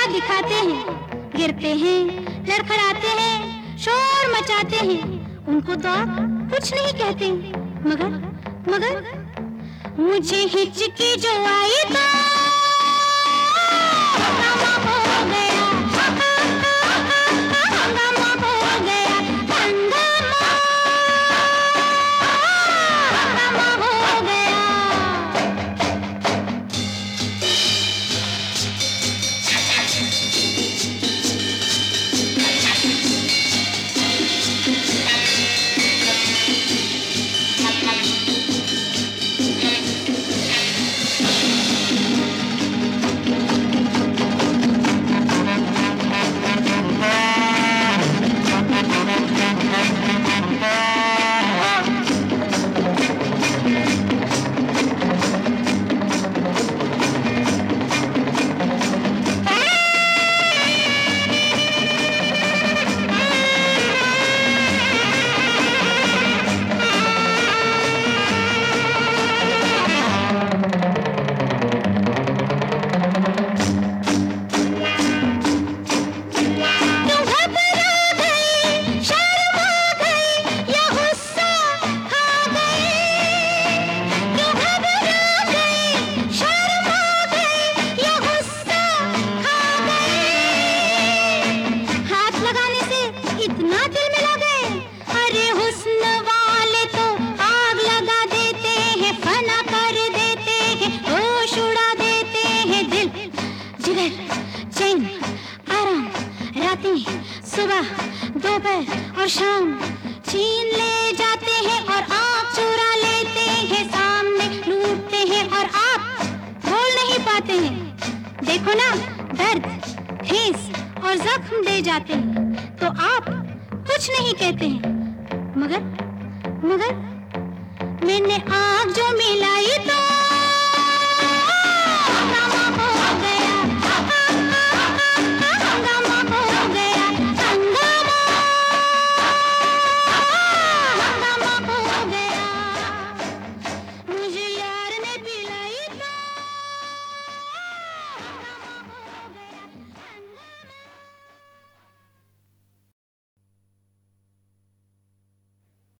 तमाशा दिखाते हैं, गिरते हैं, लड़खड़ाते हैं, शोर मचाते हैं, उनको तो आप कुछ नहीं कहते। मगर मुझे हिचकी जो आई तो हंगामा हो गया, हंगामा हो गया, हंगामा हो गया। सुबह, दोपहर और शाम छीन ले जाते हैं और आँख चुरा लेते हैं, सामने लूटते हैं और आप बोल नहीं पाते हैं। देखो ना, दर्द, ठेस और जख्म दे जाते हैं तो आप कुछ नहीं कहते हैं। मगर मैंने आँख जो मिलाई तो